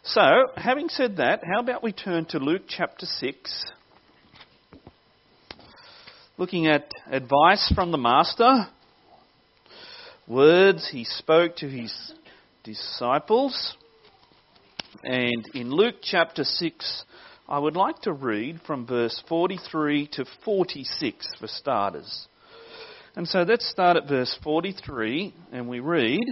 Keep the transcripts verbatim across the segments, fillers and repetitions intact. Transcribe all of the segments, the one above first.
So, having said that, how about we turn to Luke chapter six, looking at advice from the Master, words he spoke to his disciples. And in Luke chapter six, I would like to read from verse forty-three to forty-six for starters. And so let's start at verse forty-three, and we read,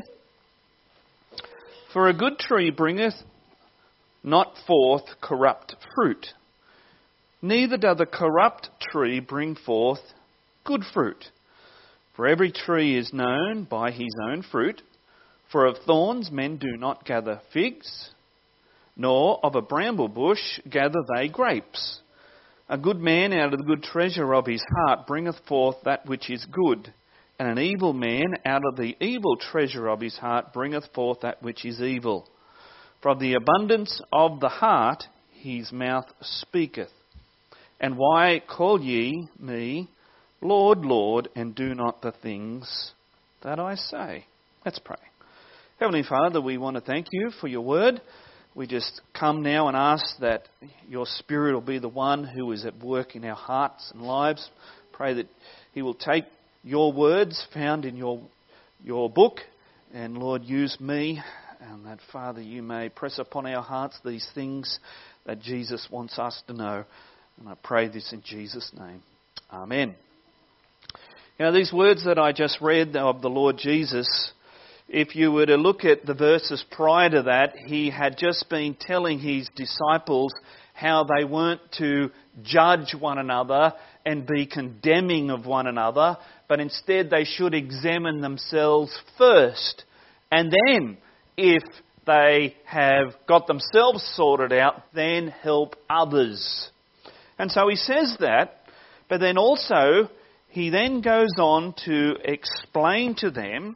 "For a good tree bringeth not forth corrupt fruit, neither doth a corrupt tree bring forth good fruit. For every tree is known by his own fruit. For of thorns men do not gather figs, nor of a bramble bush gather they grapes. A good man out of the good treasure of his heart bringeth forth that which is good, and an evil man out of the evil treasure of his heart bringeth forth that which is evil. For of the abundance of the heart his mouth speaketh. And why call ye me Lord, Lord, and do not the things that I say?" Let's pray. Heavenly Father, we want to thank you for your word. We just come now and ask that your Spirit will be the one who is at work in our hearts and lives. Pray that he will take your words found in your your book and, Lord, use me, and that, Father, you may press upon our hearts these things that Jesus wants us to know. And I pray this in Jesus' name. Amen. Now, these words that I just read of the Lord Jesus, if you were to look at the verses prior to that, he had just been telling his disciples how they weren't to judge one another and be condemning of one another, but instead they should examine themselves first. And then, if they have got themselves sorted out, then help others. And so he says that, but then also he then goes on to explain to them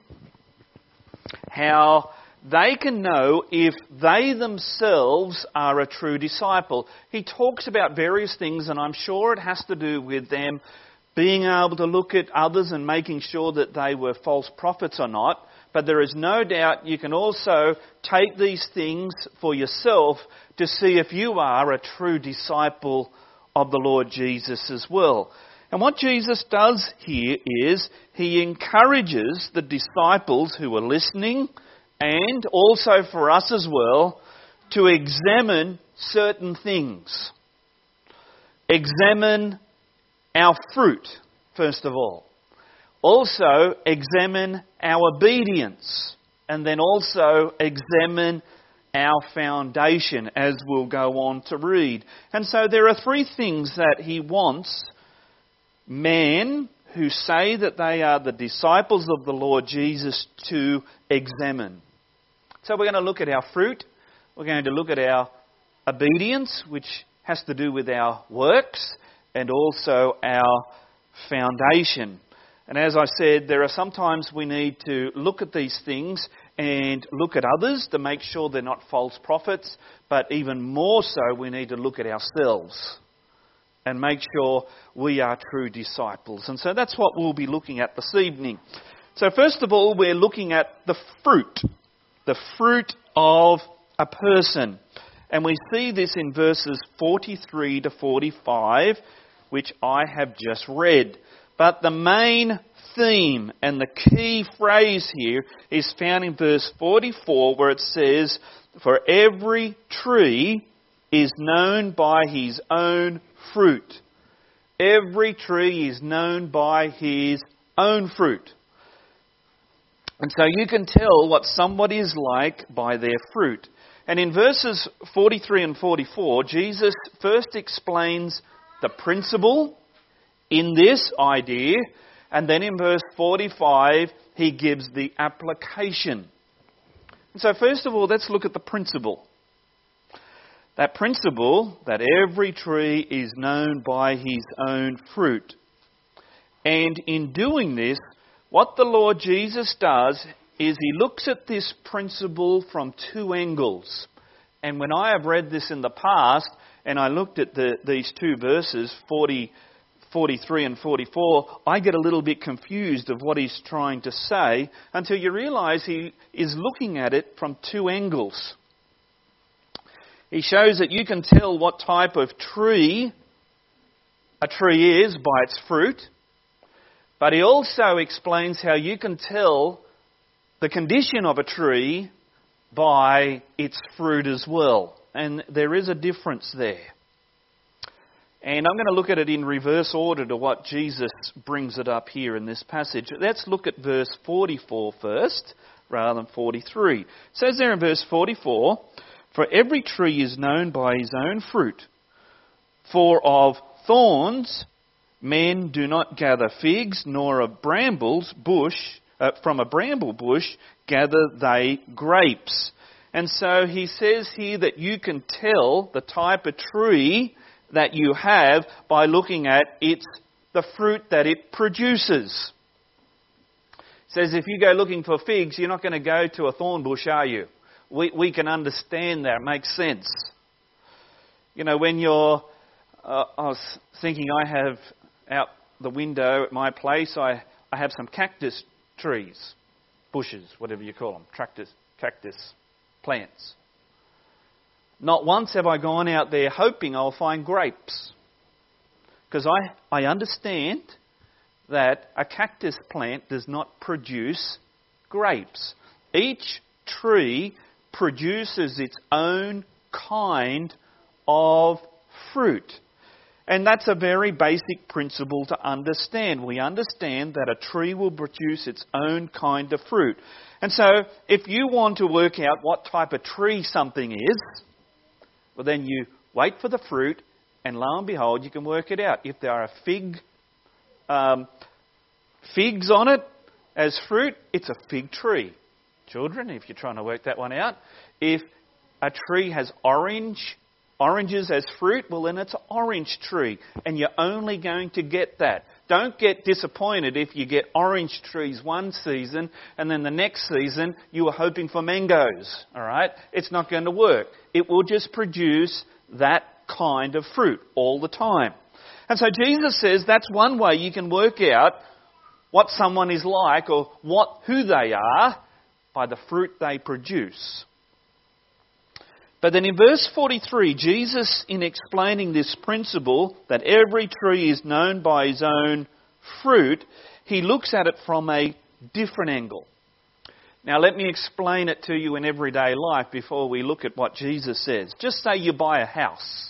how they can know if they themselves are a true disciple. He talks about various things, and I'm sure it has to do with them being able to look at others and making sure that they were false prophets or not. But there is no doubt you can also take these things for yourself to see if you are a true disciple of the Lord Jesus as well. And what Jesus does here is he encourages the disciples who are listening, and also for us as well, to examine certain things. Examine our fruit, first of all. Also, examine our obedience, and then also examine our foundation, as we'll go on to read. And so there are three things that he wants men who say that they are the disciples of the Lord Jesus to examine. So we're going to look at our fruit, we're going to look at our obedience, which has to do with our works, and also our foundation. And as I said, there are sometimes we need to look at these things and look at others to make sure they're not false prophets, but even more so we need to look at ourselves and make sure we are true disciples. And so that's what we'll be looking at this evening. So first of all, we're looking at the fruit, the fruit of a person. And we see this in verses forty-three to forty-five, which I have just read. But the main theme and the key phrase here is found in verse forty-four, where it says, "For every tree is known by his own fruit." Every tree is known by his own fruit. And so you can tell what somebody is like by their fruit. And in verses forty-three and forty-four, Jesus first explains the principle in this idea, and then in verse forty-five, he gives the application. And so first of all, let's look at the principle. That principle that every tree is known by his own fruit. And in doing this, what the Lord Jesus does is he looks at this principle from two angles. And when I have read this in the past, and I looked at the, these two verses, forty, forty-three and forty-four, I get a little bit confused of what he's trying to say until you realise he is looking at it from two angles. He shows that you can tell what type of tree a tree is by its fruit. But he also explains how you can tell the condition of a tree by its fruit as well. And there is a difference there. And I'm going to look at it in reverse order to what Jesus brings it up here in this passage. Let's look at verse forty-four first, rather than forty-three. It says there in verse forty-four, "For every tree is known by his own fruit. For of thorns men do not gather figs, nor of brambles bush, uh, from a bramble bush gather they grapes." And so he says here that you can tell the type of tree that you have by looking at its the fruit that it produces. It says if you go looking for figs, you're not going to go to a thorn bush, are you? We we can understand that. It makes sense. You know, when you're... Uh, I was thinking I have out the window at my place, I, I have some cactus trees, bushes, whatever you call them, cactus, cactus plants. Not once have I gone out there hoping I'll find grapes. Because I, I understand that a cactus plant does not produce grapes. Each tree produces its own kind of fruit. And that's a very basic principle to understand. We understand that a tree will produce its own kind of fruit. And so, if you want to work out what type of tree something is, well then you wait for the fruit, and lo and behold, you can work it out. If there are fig, um, figs on it as fruit, it's a fig tree. Children, if you're trying to work that one out. If a tree has orange Oranges as fruit, well then it's an orange tree. And you're only going to get that. Don't get disappointed if you get orange trees one season and then the next season you were hoping for mangoes. Alright? It's not going to work. It will just produce that kind of fruit all the time. And so Jesus says that's one way you can work out what someone is like or what who they are by the fruit they produce. But then in verse forty-three, Jesus, in explaining this principle that every tree is known by his own fruit, he looks at it from a different angle. Now let me explain it to you in everyday life before we look at what Jesus says. Just say you buy a house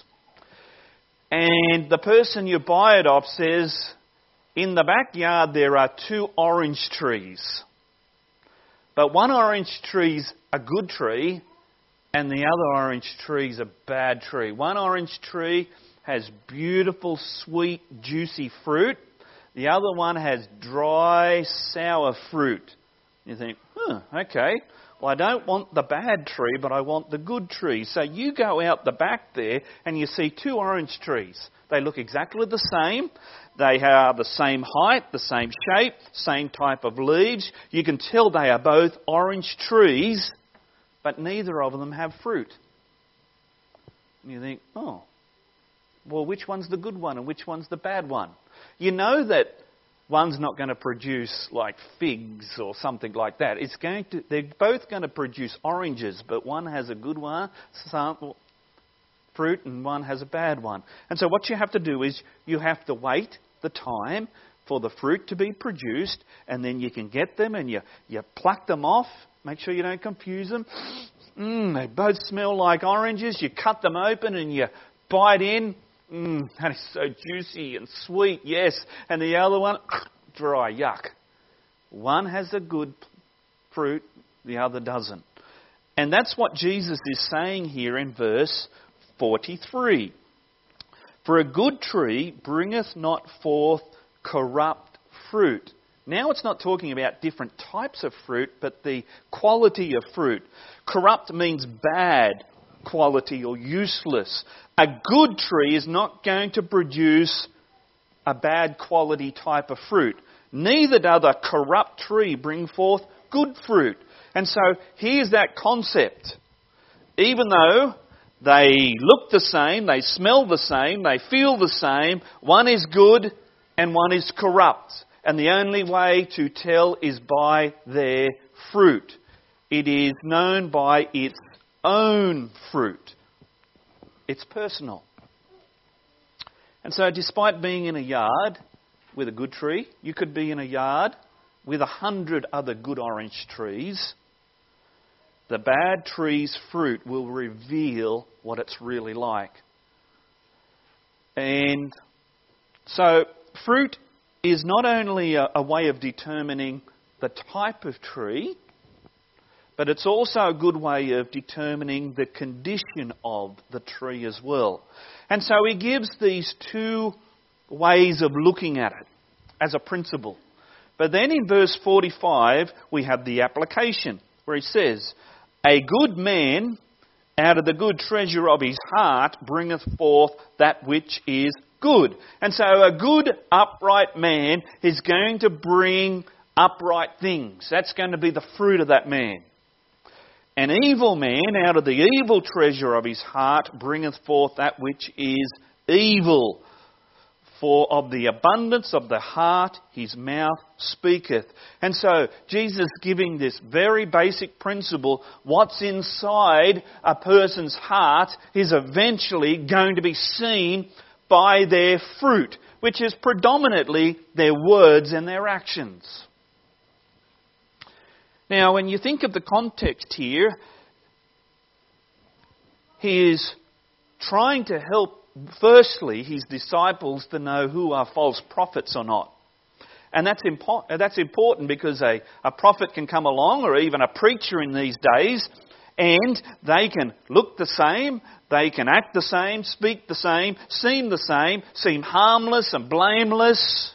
and the person you buy it off says, in the backyard there are two orange trees. But one orange tree's a good tree, and the other orange tree is a bad tree. One orange tree has beautiful, sweet, juicy fruit. The other one has dry, sour fruit. You think, huh, okay. Well, I don't want the bad tree, but I want the good tree. So you go out the back there and you see two orange trees. They look exactly the same. They are the same height, the same shape, same type of leaves. You can tell they are both orange trees, but neither of them have fruit. And you think, oh, well, which one's the good one and which one's the bad one? You know that one's not going to produce like figs or something like that. It's going to, they're both going to produce oranges, but one has a good one, sample fruit, and one has a bad one. And so what you have to do is you have to wait the time for the fruit to be produced, and then you can get them and you, you pluck them off. Make sure you don't confuse them. Mmm, they both smell like oranges. You cut them open and you bite in. Mmm, that is so juicy and sweet, yes. And the other one, dry, yuck. One has a good fruit, the other doesn't. And that's what Jesus is saying here in verse forty-three. For a good tree bringeth not forth corrupt fruit. Now it's not talking about different types of fruit, but the quality of fruit. Corrupt means bad quality or useless. A good tree is not going to produce a bad quality type of fruit. Neither does a corrupt tree bring forth good fruit. And so here's that concept. Even though they look the same, they smell the same, they feel the same, one is good and one is corrupt. And the only way to tell is by their fruit. It is known by its own fruit. It's personal. And so despite being in a yard with a good tree, you could be in a yard with a hundred other good orange trees. The bad tree's fruit will reveal what it's really like. And so fruit is not only a, a way of determining the type of tree, but it's also a good way of determining the condition of the tree as well. And so he gives these two ways of looking at it as a principle. But then in verse forty-five, we have the application where he says, "A good man out of the good treasure of his heart bringeth forth that which is good." And so a good, upright man is going to bring upright things. That's going to be the fruit of that man. An evil man out of the evil treasure of his heart bringeth forth that which is evil. For of the abundance of the heart his mouth speaketh. And so Jesus giving this very basic principle, what's inside a person's heart is eventually going to be seen by their fruit, which is predominantly their words and their actions. Now, when you think of the context here, he is trying to help, firstly, his disciples to know who are false prophets or not. And that's, impo- that's important because a, a prophet can come along, or even a preacher in these days, and they can look the same, they can act the same, speak the same, seem the same, seem harmless and blameless.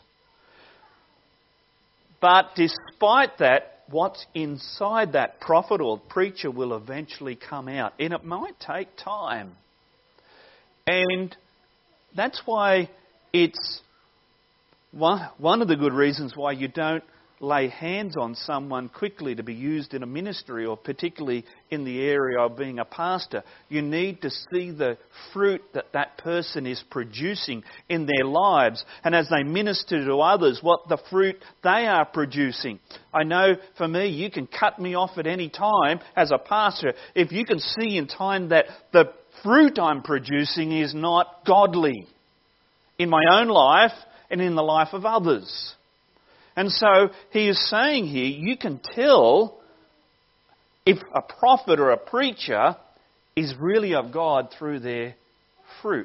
But despite that, what's inside that prophet or preacher will eventually come out. And it might take time. And that's why it's one, one of the good reasons why you don't lay hands on someone quickly to be used in a ministry, or particularly in the area of being a pastor. You need to see the fruit that that person is producing in their lives, and as they minister to others, what the fruit they are producing. I know for me, you can cut me off at any time as a pastor if you can see in time that the fruit I'm producing is not godly in my own life and in the life of others. And so he is saying here, you can tell if a prophet or a preacher is really of God through their fruit.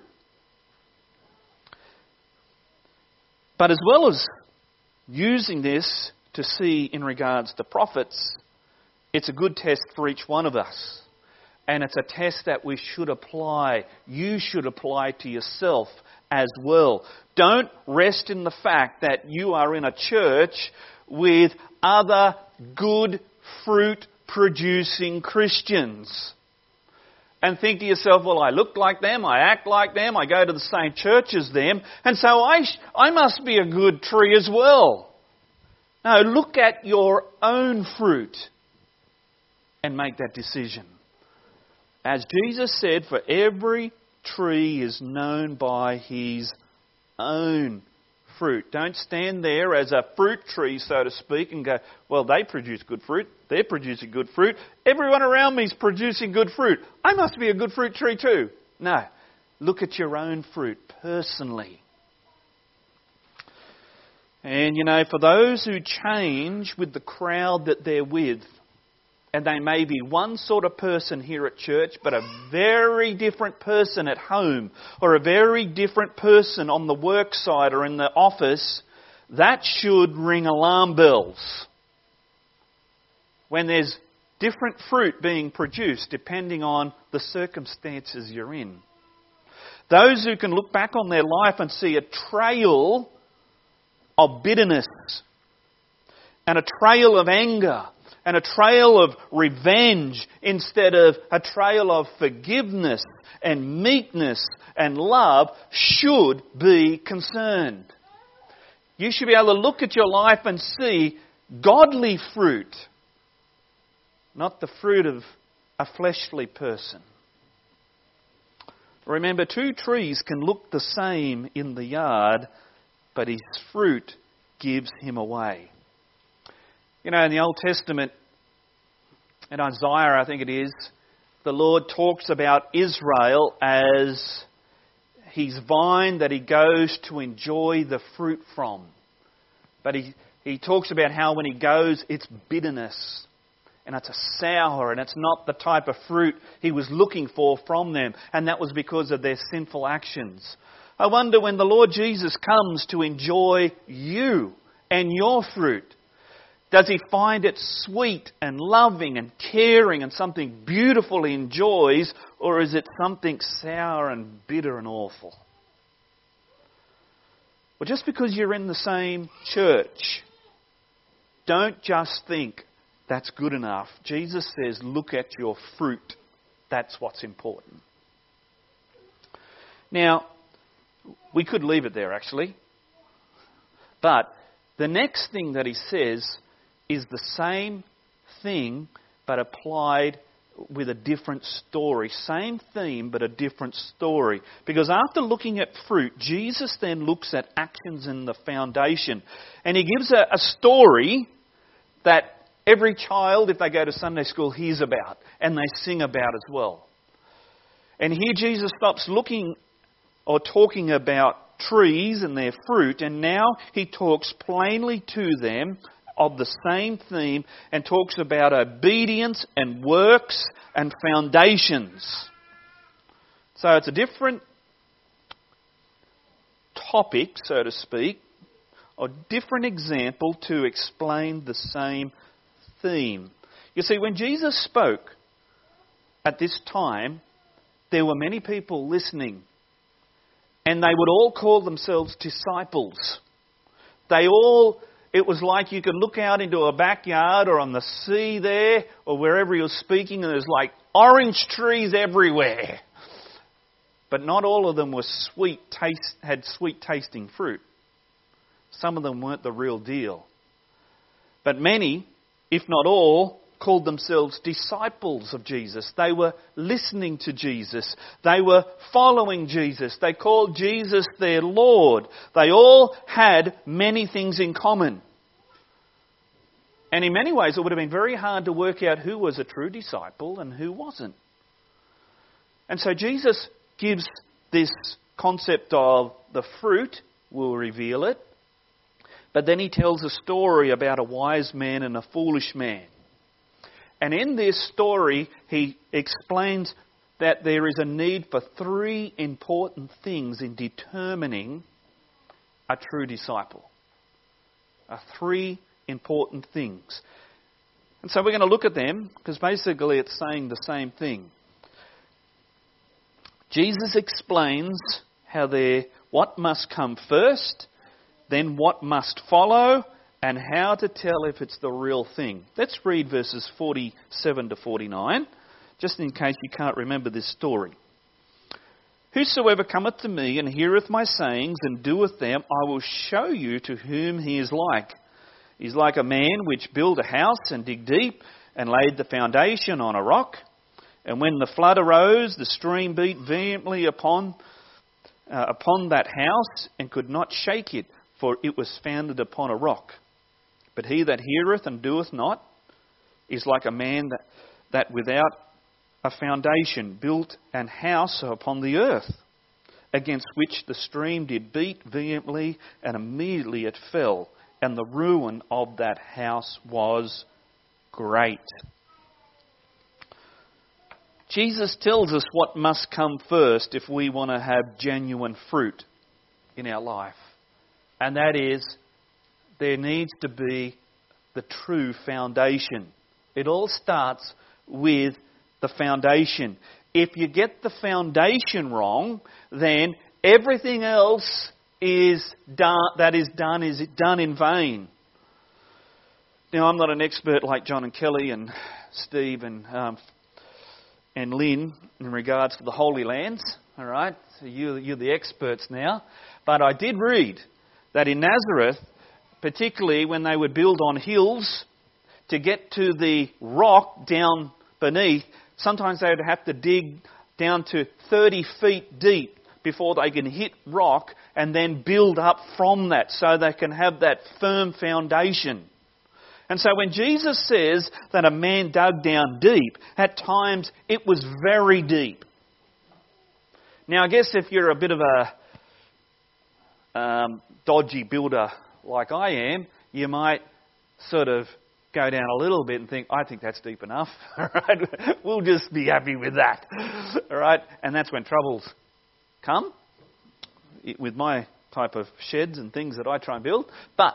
But as well as using this to see in regards to prophets, it's a good test for each one of us. And it's a test that we should apply, you should apply to yourself as well. Don't rest in the fact that you are in a church with other good fruit producing Christians and think to yourself, well, I look like them, I act like them, I go to the same church as them, and so I, sh- I must be a good tree as well. No, look at your own fruit and make that decision. As Jesus said, for every tree is known by his own fruit. Don't stand there as a fruit tree, so to speak, and go, well, they produce good fruit, they're producing good fruit, everyone around me is producing good fruit, I must be a good fruit tree too. No, look at your own fruit personally. And you know, for those who change with the crowd that they're with, and they may be one sort of person here at church, but a very different person at home, or a very different person on the work site or in the office, that should ring alarm bells. When there's different fruit being produced depending on the circumstances you're in. Those who can look back on their life and see a trail of bitterness and a trail of anger and a trail of revenge instead of a trail of forgiveness and meekness and love should be concerned. You should be able to look at your life and see godly fruit, not the fruit of a fleshly person. Remember, two trees can look the same in the yard, but his fruit gives him away. You know, in the Old Testament, in Isaiah, I think it is, the Lord talks about Israel as his vine that he goes to enjoy the fruit from. But he, he talks about how when he goes, it's bitterness. And it's a sour, and it's not the type of fruit he was looking for from them. And that was because of their sinful actions. I wonder when the Lord Jesus comes to enjoy you and your fruit, does he find it sweet and loving and caring and something beautiful he enjoys, or is it something sour and bitter and awful? Well, just because you're in the same church, don't just think that's good enough. Jesus says, look at your fruit. That's what's important. Now, we could leave it there actually. But the next thing that he says is the same thing but applied with a different story. Same theme but a different story. Because after looking at fruit, Jesus then looks at actions in the foundation. And he gives a, a story that every child, if they go to Sunday school, hears about and they sing about as well. And here Jesus stops looking or talking about trees and their fruit, and now he talks plainly to them of the same theme and talks about obedience and works and foundations. So it's a different topic, so to speak, or different example to explain the same theme. You see, when Jesus spoke at this time, there were many people listening, and they would all call themselves disciples. They all, it was like you could look out into a backyard or on the sea there or wherever you're speaking, and there's like orange trees everywhere. But not all of them were sweet taste, had sweet tasting fruit. Some of them weren't the real deal. But many, if not all, called themselves disciples of Jesus. They were listening to Jesus. They were following Jesus. They called Jesus their Lord. They all had many things in common. And in many ways, it would have been very hard to work out who was a true disciple and who wasn't. And so Jesus gives this concept of the fruit, we'll reveal it. But then he tells a story about a wise man and a foolish man. And in this story, he explains that there is a need for three important things in determining a true disciple. Uh, three important things. And so we're going to look at them because basically it's saying the same thing. Jesus explains how there, what must come first, then what must follow, and how to tell if it's the real thing. Let's read verses forty-seven to forty-nine, just in case you can't remember this story. Whosoever cometh to me and heareth my sayings and doeth them, I will show you to whom he is like. He is like a man which built a house and dig deep and laid the foundation on a rock. And when the flood arose, the stream beat vehemently upon, uh, upon that house and could not shake it, for it was founded upon a rock. But he that heareth and doeth not is like a man that, that without a foundation built an house upon the earth, against which the stream did beat vehemently, and immediately it fell, and the ruin of that house was great. Jesus tells us what must come first if we want to have genuine fruit in our life. And that is, there needs to be the true foundation. It all starts with the foundation. If you get the foundation wrong, then everything else is done, that is done is done in vain. Now, I'm not an expert like John and Kelly and Steve and um, and Lynn in regards to the Holy Lands. All right, so you, you're the experts now. But I did read that in Nazareth, particularly when they would build on hills, to get to the rock down beneath, sometimes they would have to dig down to thirty feet deep before they can hit rock and then build up from that so they can have that firm foundation. And so when Jesus says that a man dug down deep, at times it was very deep. Now I guess if you're a bit of a um, dodgy builder like I am, you might sort of go down a little bit and think, I think that's deep enough. All right, we'll just be happy with that. All right, and that's when troubles come with my type of sheds and things that I try and build. But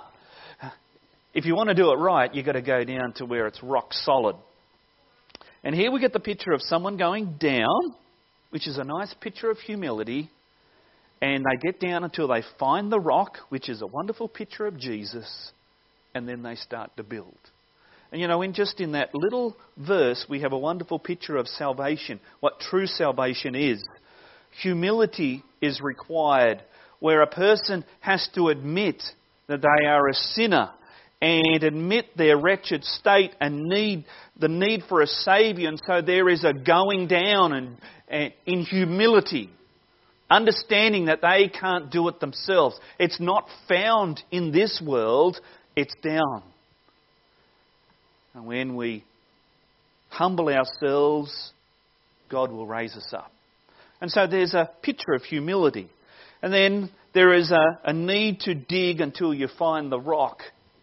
if you want to do it right, you've got to go down to where it's rock solid. And here we get the picture of someone going down, which is a nice picture of humility. And they get down until they find the rock, which is a wonderful picture of Jesus. And then they start to build. And you know, in just in that little verse, we have a wonderful picture of salvation, what true salvation is. Humility is required, where a person has to admit that they are a sinner and admit their wretched state and need the need for a Saviour. And so there is a going down and, and in humility, understanding that they can't do it themselves. It's not found in this world, it's down. And when we humble ourselves, God will raise us up. And so there's a picture of humility. And then there is a, a need to dig until you find the rock.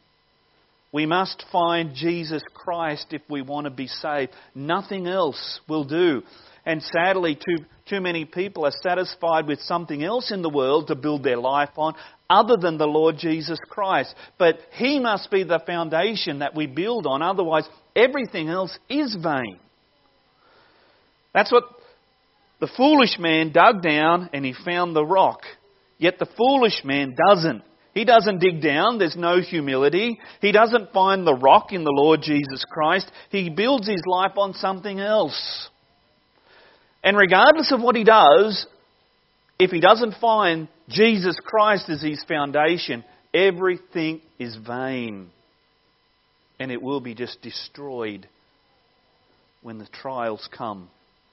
We must find Jesus Christ if we want to be saved. Nothing else will do. And sadly, too, too many people are satisfied with something else in the world to build their life on other than the Lord Jesus Christ. But He must be the foundation that we build on. Otherwise, everything else is vain. That's what the foolish man dug down and he found the rock. Yet the foolish man doesn't. He doesn't dig down. There's no humility. He doesn't find the rock in the Lord Jesus Christ. He builds his life on something else. And regardless of what he does, if he doesn't find Jesus Christ as his foundation, everything is vain. And it will be just destroyed when the trials come.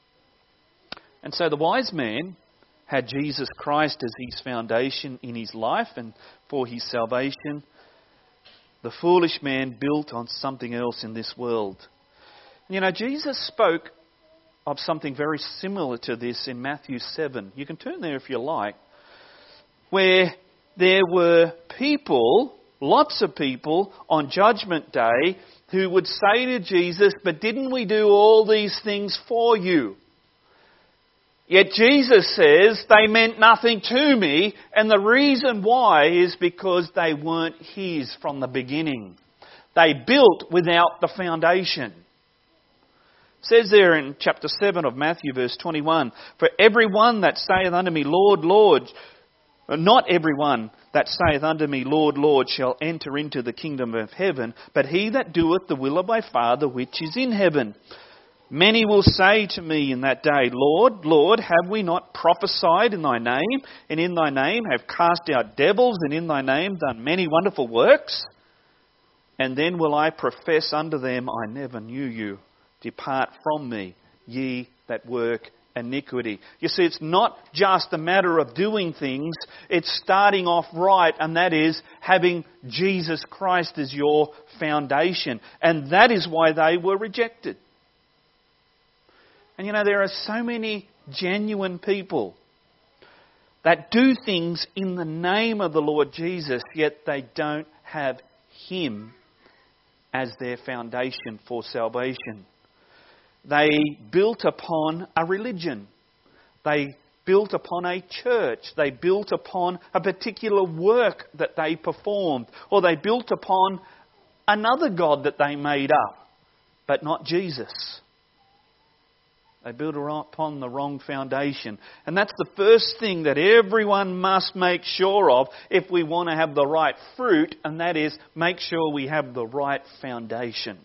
And so the wise man had Jesus Christ as his foundation in his life and for his salvation. The foolish man built on something else in this world. You know, Jesus spoke of something very similar to this in Matthew seven. You can turn there if you like. Where there were people, lots of people, on Judgment Day who would say to Jesus, "But didn't we do all these things for you?" Yet Jesus says they meant nothing to me, and the reason why is because they weren't His from the beginning. They built without the foundation. It says there in chapter seven of Matthew verse twenty-one, "For everyone that saith unto me, Lord, Lord, not everyone that saith unto me, Lord, Lord, shall enter into the kingdom of heaven, but he that doeth the will of my Father which is in heaven. Many will say to me in that day, Lord, Lord, have we not prophesied in thy name, and in thy name have cast out devils, and in thy name done many wonderful works? And then will I profess unto them, I never knew you. Depart from me, ye that work iniquity." You see, it's not just a matter of doing things, it's starting off right, and that is having Jesus Christ as your foundation. And that is why they were rejected. And you know, there are so many genuine people that do things in the name of the Lord Jesus, yet they don't have Him as their foundation for salvation. They built upon a religion. They built upon a church. They built upon a particular work that they performed. Or they built upon another god that they made up, but not Jesus. They built upon the wrong foundation. And that's the first thing that everyone must make sure of if we want to have the right fruit, and that is make sure we have the right foundation.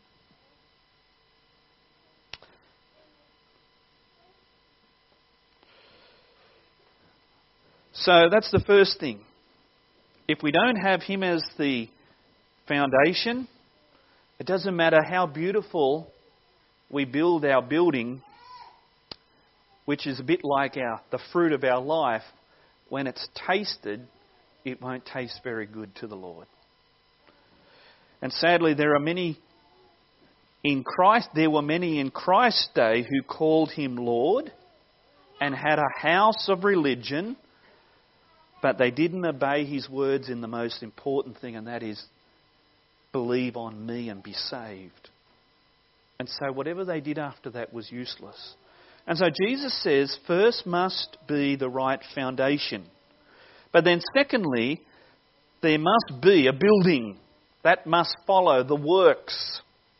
So that's the first thing. If we don't have Him as the foundation, it doesn't matter how beautiful we build our building, which is a bit like our the fruit of our life. When it's tasted, it won't taste very good to the Lord. And sadly, there are many in Christ, there were many in Christ's day who called him Lord and had a house of religion, but they didn't obey his words in the most important thing, and that is, believe on me and be saved. And so whatever they did after that was useless. And so Jesus says, first must be the right foundation. But then secondly, there must be a building. That must follow the works.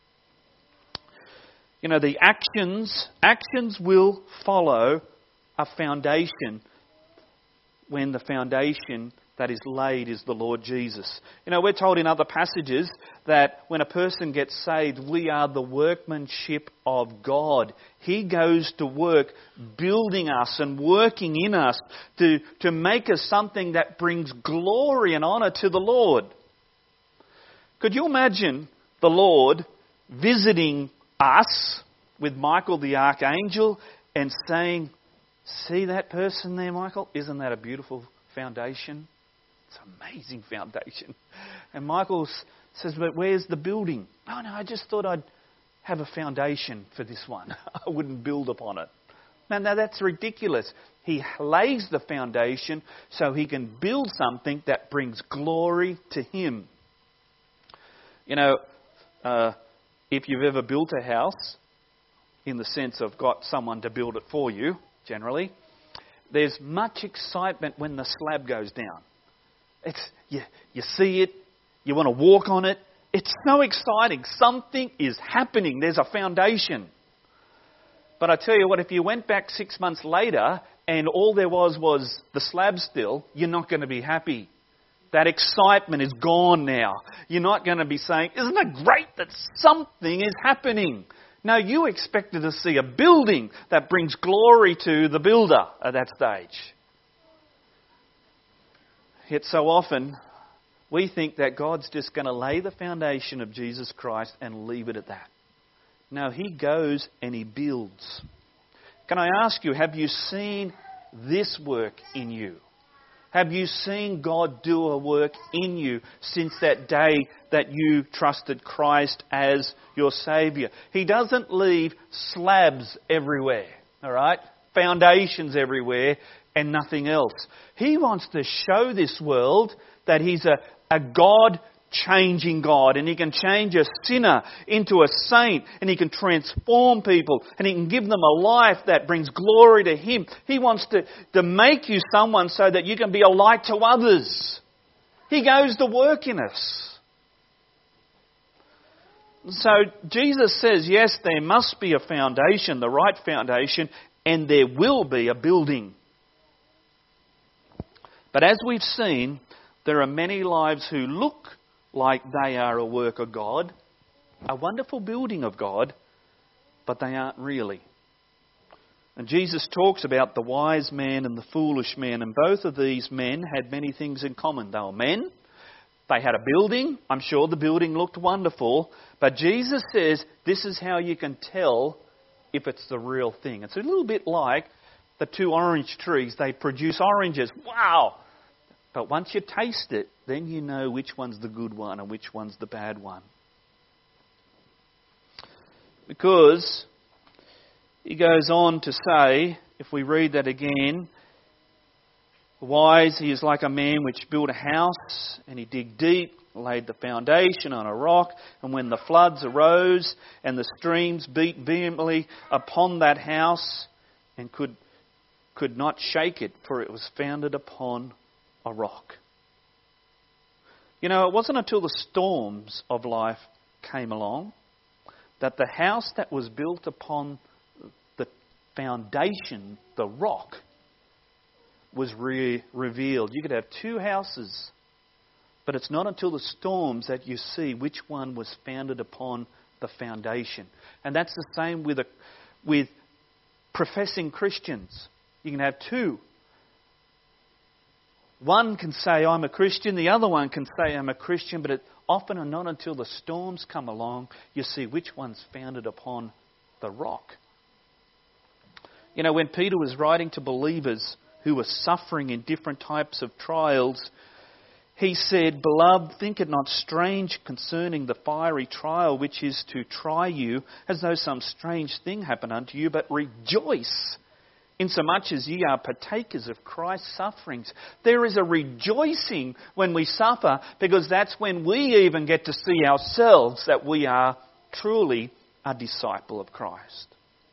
You know, the actions, actions will follow a foundation when the foundation that is laid is the Lord Jesus. You know, we're told in other passages that when a person gets saved, we are the workmanship of God. He goes to work building us and working in us to, to make us something that brings glory and honour to the Lord. Could you imagine the Lord visiting us with Michael the Archangel and saying, see that person there, Michael? Isn't that a beautiful foundation? It's an amazing foundation. And Michael says, but where's the building? Oh no, I just thought I'd have a foundation for this one. I wouldn't build upon it. No, no, that's ridiculous. He lays the foundation so he can build something that brings glory to him. You know, uh, if you've ever built a house, in the sense of got someone to build it for you, generally, there's much excitement when the slab goes down. It's you, you see it, you want to walk on it. It's so exciting. Something is happening. There's a foundation. But I tell you what, if you went back six months later and all there was was the slab still, you're not going to be happy. That excitement is gone now. You're not going to be saying, isn't it great that something is happening? No, you expected to see a building that brings glory to the builder at that stage. Yet so often, we think that God's just going to lay the foundation of Jesus Christ and leave it at that. No, he goes and he builds. Can I ask you, have you seen this work in you? Have you seen God do a work in you since that day that you trusted Christ as your Saviour? He doesn't leave slabs everywhere, all right? Foundations everywhere and nothing else. He wants to show this world that he's a, a God-changing God, and he can change a sinner into a saint, and he can transform people, and he can give them a life that brings glory to him. He wants to, to make you someone so that you can be a light to others. He goes to work in us. So Jesus says, yes, there must be a foundation, the right foundation, and there will be a building. But as we've seen, there are many lives who look like they are a work of God, a wonderful building of God, but they aren't really. And Jesus talks about the wise man and the foolish man, and both of these men had many things in common. They were men, they had a building. I'm sure the building looked wonderful, but Jesus says this is how you can tell if it's the real thing. It's a little bit like the two orange trees. They produce oranges. Wow! But once you taste it, then you know which one's the good one and which one's the bad one. Because he goes on to say, if we read that again, wise, he is like a man which built a house, and he digged deep, laid the foundation on a rock, and when the floods arose and the streams beat vehemently upon that house, and could could not shake it, for it was founded upon a rock. You know, it wasn't until the storms of life came along that the house that was built upon the foundation, the rock, was re- revealed. You could have two houses, but it's not until the storms that you see which one was founded upon the foundation. And that's the same with a, with professing Christians. You can have two. One can say, I'm a Christian. The other one can say, I'm a Christian. But it often and not until the storms come along, you see which one's founded upon the rock. You know, when Peter was writing to believers who were suffering in different types of trials, he said, "Beloved, think it not strange concerning the fiery trial which is to try you, as though some strange thing happened unto you, but rejoice, insomuch as ye are partakers of Christ's sufferings." There is a rejoicing when we suffer, because that's when we even get to see ourselves that we are truly a disciple of Christ.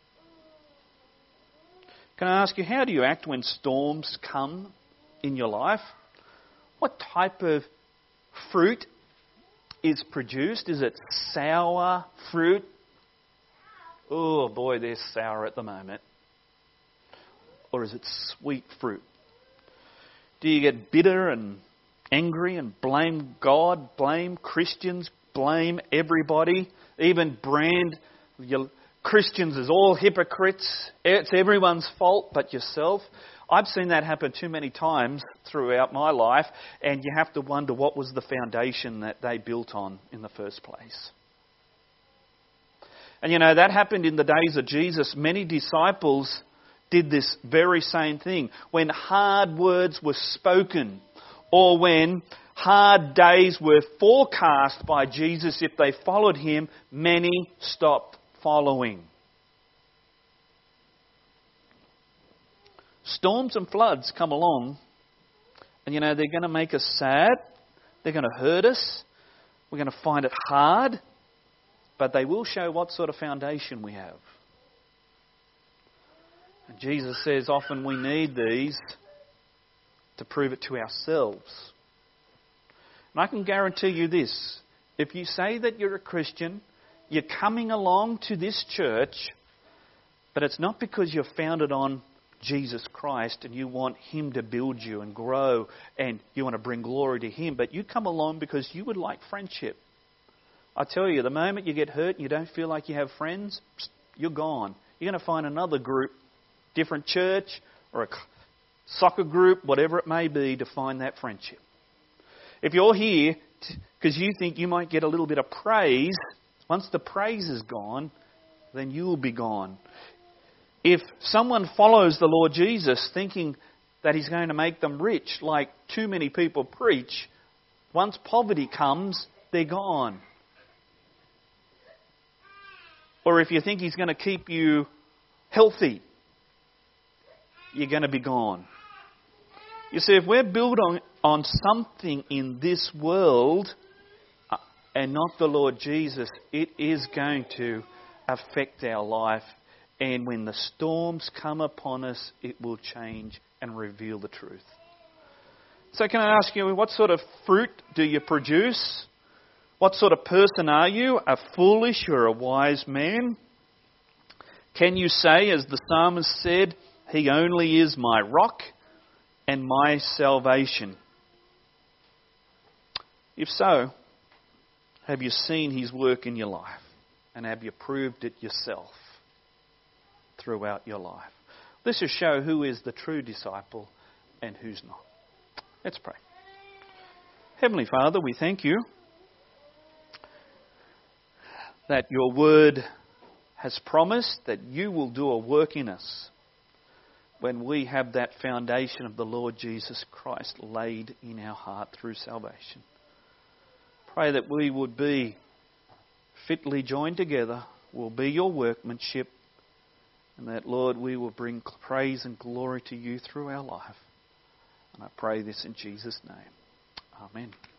Can I ask you, how do you act when storms come in your life? What type of fruit is produced? Is it sour fruit? Oh boy, they're sour at the moment. Or is it sweet fruit? Do you get bitter and angry and blame God, blame Christians, blame everybody, even brand your Christians as all hypocrites? It's everyone's fault but yourself. I've seen that happen too many times throughout my life, and you have to wonder what was the foundation that they built on in the first place. And you know, that happened in the days of Jesus. Many disciples did this very same thing. When hard words were spoken, or when hard days were forecast by Jesus if they followed him, many stopped following. Storms and floods come along, and you know, they're going to make us sad, they're going to hurt us, we're going to find it hard, but they will show what sort of foundation we have. And Jesus says often we need these to prove it to ourselves. And I can guarantee you this: if you say that you're a Christian, you're coming along to this church, but it's not because you're founded on Jesus Christ and you want him to build you and grow and you want to bring glory to him, but you come along because you would like friendship. I tell you, the moment you get hurt and you don't feel like you have friends, you're gone. You're going to find another group, different church or a soccer group, whatever it may be, to find that friendship. If you're here because you think you might get a little bit of praise, once the praise is gone, then you will be gone. If someone follows the Lord Jesus thinking that he's going to make them rich, like too many people preach, once poverty comes, they're gone. Or if you think he's going to keep you healthy, you're going to be gone. You see, if we're built on, on something in this world uh, and not the Lord Jesus, it is going to affect our life. And when the storms come upon us, it will change and reveal the truth. So can I ask you, what sort of fruit do you produce? What sort of person are you? A foolish or a wise man? Can you say, as the psalmist said, he only is my rock and my salvation? If so, have you seen his work in your life? And have you proved it yourself throughout your life? This will show who is the true disciple and who's not. Let's pray. Heavenly Father, we thank you that your word has promised that you will do a work in us when we have that foundation of the Lord Jesus Christ laid in our heart through salvation. Pray that we would be fitly joined together, will be your workmanship, and that, Lord, we will bring praise and glory to you through our life. And I pray this in Jesus' name. Amen.